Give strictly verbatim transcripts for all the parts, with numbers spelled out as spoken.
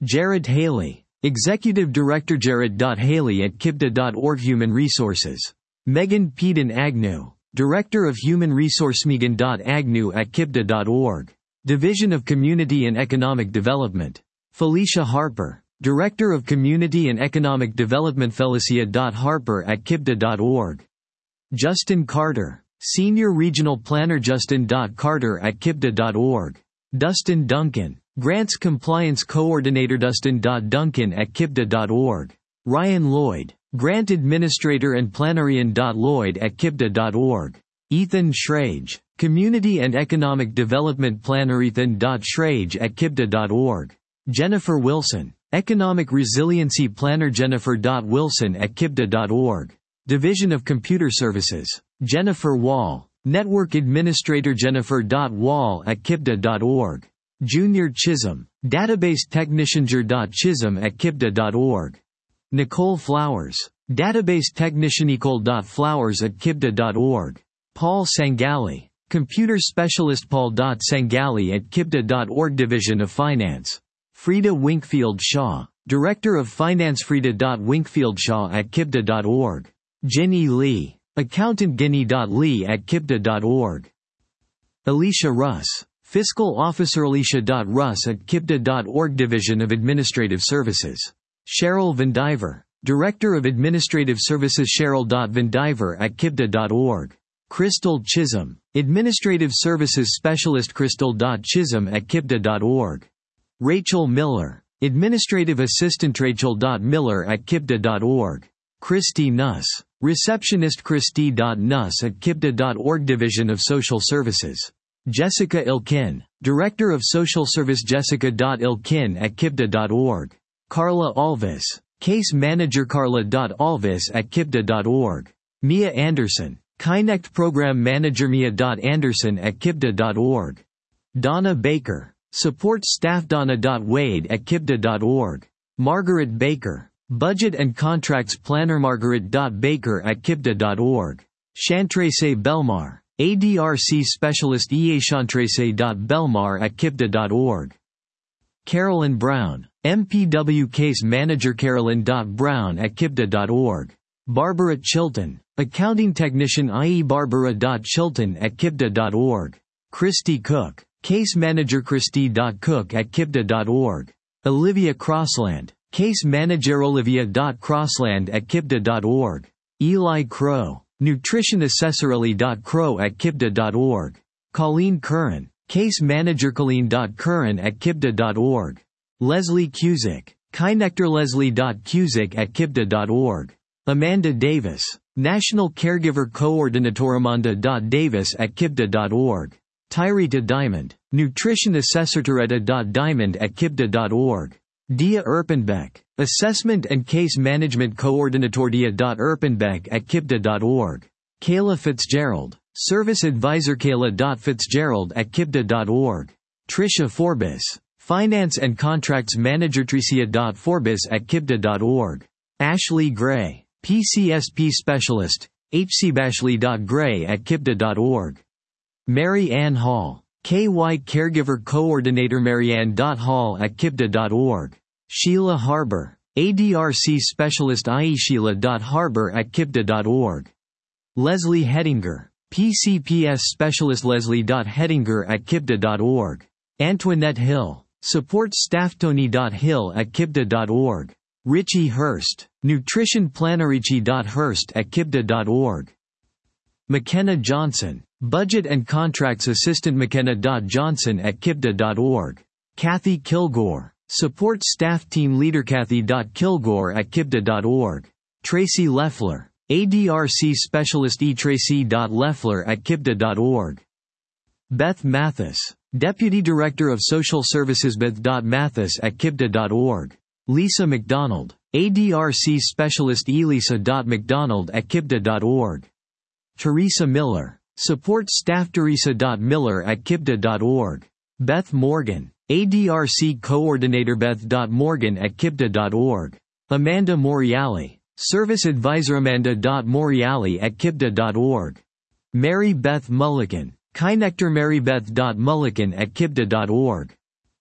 Jared Haley, Executive Director. Jared Haley at kibda dot org. Human Resources. Megan Peden Agnew, Director of Human Resource. Megan Agnew at kibda dot org. Division of Community and Economic Development. Felicia Harper, Director of Community and Economic Development. Felicia Harper at kibda dot org. Justin Carter, Senior Regional Planner. Justin Carter at kibda dot org. Dustin Duncan, Grants Compliance Coordinator. Dustin Duncan at kibda dot org. Ryan Lloyd, Grant Administrator and Planarian. Lloyd at kibda dot org. Ethan Schrage, Community and Economic Development Planner. Ethan Schrage at kibda dot org. Jennifer Wilson, Economic Resiliency Planner. Jennifer Wilson at kibda dot org. Division of Computer Services. Jennifer Wall, Network Administrator. Jennifer Wall at kibda dot org. Junior Chisholm, Database Technician. Chisholm at kibda dot org. Nicole Flowers, Database Technician. Nicole Flowers at kibda dot org. Paul Sangali, Computer Specialist. Paul Sangali at kibda dot org. Division of Finance. Frida Winkfield Shaw, Director of Finance. Frida Winkfield Shaw at kibda dot org. Ginny Lee, Accountant. Ginny Lee at kibda dot org. Alicia Russ, Fiscal Officer. Alicia Russ at kibda dot org. Division of Administrative Services. Cheryl Vandiver, Director of Administrative Services. Cheryl Vandiver at kibda dot org. Crystal Chisholm, Administrative Services Specialist. Crystal Chisholm at kibda dot org. Rachel Miller, Administrative Assistant. Rachel Miller at kibda dot org. Christy Nuss, Receptionist. Christy Nuss at kibda dot org. Division of Social Services. Jessica Ilkin, Director of Social Service. Jessica Ilkin at kibda dot org. Carla Alvis, Case Manager. Carla Alvis at kibda dot org. Mia Anderson, Kinect Program Manager. Mia Anderson at kibda dot org. Donna Baker, Support Staff. Donna Wade at kibda dot org. Margaret Baker, Budget and Contracts Planner. Margaret Baker at kibda dot org. Chantrese Belmar, A D R C Specialist. E A Chantrese Belmar at kibda dot org. Carolyn Brown, M P W Case Manager. Carolyn Brown at kibda dot org. Barbara Chilton, Accounting Technician. I E Barbara Chilton at kibda dot org. Christy Cook, Case Manager. Christy Cook at kibda dot org. Olivia Crossland, Case Manager. Olivia Crossland at kibda dot org. Eli Crow, Nutrition Assessor. Eli Crow at kibda dot org. Colleen Curran, Case Manager. Colleen Curran at kibda dot org. Leslie Cusick, Kinector. Leslie Cusick at kibda dot org. Amanda Davis, National Caregiver Coordinator. Amanda Davis at kibda dot org. Tyrita Diamond, Nutrition Assessor. Tyrita Diamond at kibda dot org. Dia Erpenbeck, Assessment and Case Management Coordinator. Dia Erpenbeck at kibda dot org. Kayla Fitzgerald, Service Advisor. Kayla Fitzgerald at kibda dot org. Tricia Forbes, Finance and Contracts Manager. Tricia Forbes at kibda dot org. Ashley Gray, P C S P Specialist, H C Ashley Gray at kibda dot org. Mary Ann Hall, K Y Caregiver Coordinator. Mary Ann Hall at kibda dot org. Sheila Harbour, A D R C Specialist. I E Sheila Harbour at kibda dot org. Leslie Hedinger, P C P S Specialist. Leslie Hedinger at kibda dot org. Antoinette Hill, Support Staff. Tony Hill at kibda dot org. Richie Hurst, Nutrition Planner. Richie Hurst at kibda dot org. McKenna Johnson, Budget and Contracts Assistant. McKenna Johnson at kibda dot org. Kathy Kilgore, Support Staff Team Leader. Kathy Kilgore at kibda dot org. Tracy Leffler, A D R C Specialist. E. Tracy Leffler at kibda dot org. Beth Mathis, Deputy Director of Social Services. Beth Mathis at kibda dot org. Lisa McDonald, A D R C Specialist. Elisa McDonald at kibda dot org. Teresa Miller, Support Staff. Teresa Miller at kibda dot org. Beth Morgan, A D R C Coordinator. Beth Morgan at kibda dot org. Amanda Moriali, Service Advisor. Amanda Moriali at kibda dot org. Mary Beth Mulligan, Kinector. Mary Beth Mulligan at kibda dot org.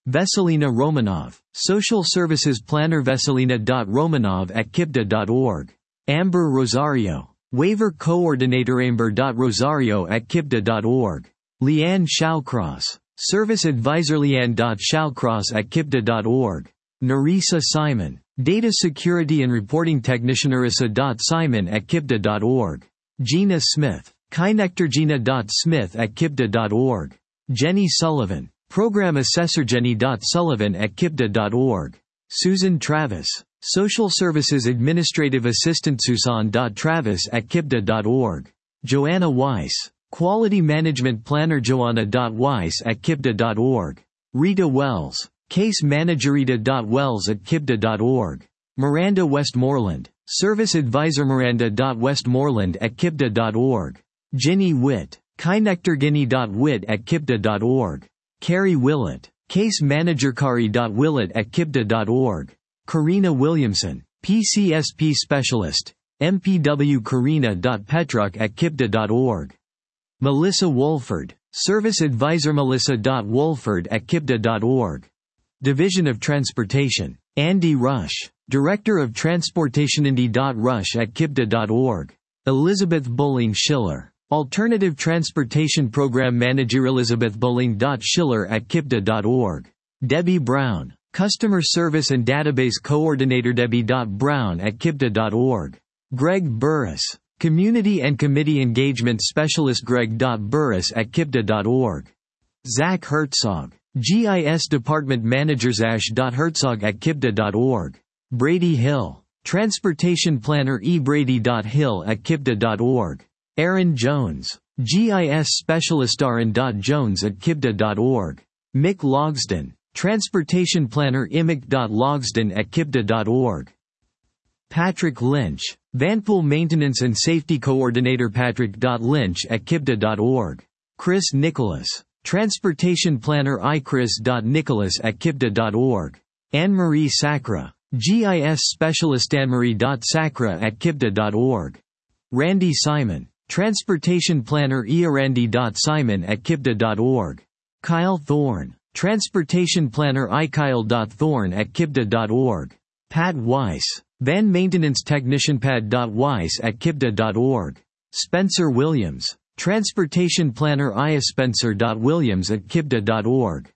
Veselina Romanov, Social Services Planner veselina.romanov at kipda dot org. Amber Rosario, Waiver Coordinator amber.rosario at kipda dot org. Leanne Shawcross, Service Advisor leanne.shawcross at kipda dot org. Narisa Simon, Data Security and Reporting Technician arisa.simon at kipda dot org. Gina Smith, kinectorgina.smith at kipda dot org. Jenny Sullivan, Program Assessor jenny.sullivan at kipda dot org. Susan Travis, Social Services Administrative Assistant susan.travis at kipda dot org. Joanna Weiss, Quality Management Planner joanna.weiss at kipda dot org. Rita Wells, Case Manager rita.wells at kipda dot org. Miranda Westmoreland, Service Advisor miranda.westmoreland at kipda dot org. Ginny Witt, kinectorginny.witt at kipda dot org. Carrie Willett, Case Manager kari.willett at kipda dot org. Karina Williamson, P C S P Specialist, M P W karina.petruk at kipda dot org. Melissa Wolford, Service Advisor melissa.wolford at kipda dot org. Division of Transportation, Andy Rush, Director of Transportation Andy.Rush at kipda dot org. Elizabeth Bowling Schiller, Alternative Transportation Program Manager Elizabeth Bowling.Schiller at kipda dot org. Debbie Brown, Customer Service and Database Coordinator Debbie.Brown at kipda dot org. Greg Burris, Community and Committee Engagement Specialist Greg.Burris at kipda dot org. Zach Herzog, G I S Department Manager Zash.Herzog at kipda dot org. Brady Hill, Transportation Planner E Brady.Hill at kipda dot org. Aaron Jones, G I S Specialist Aaron.Jones at kipda dot org. Mick Logsden, Transportation Planner imic.logsden at kipda dot org. Patrick Lynch, Vanpool Maintenance and Safety Coordinator Patrick.Lynch at kipda dot org. Chris Nicholas, Transportation Planner ichris.nicholas at kipda dot org. Anne-Marie Sacra, G I S Specialist Anne-Marie.Sacra at kipda dot org. Randy Simon, Transportation Planner earandy.simon at kipda dot org. Kyle Thorne, Transportation Planner ikyle.thorne at kipda dot org. Pat Weiss, Van Maintenance Technician Pad.Weiss at kipda dot org. Spencer Williams, Transportation Planner iaspencer.williams at kipda dot org.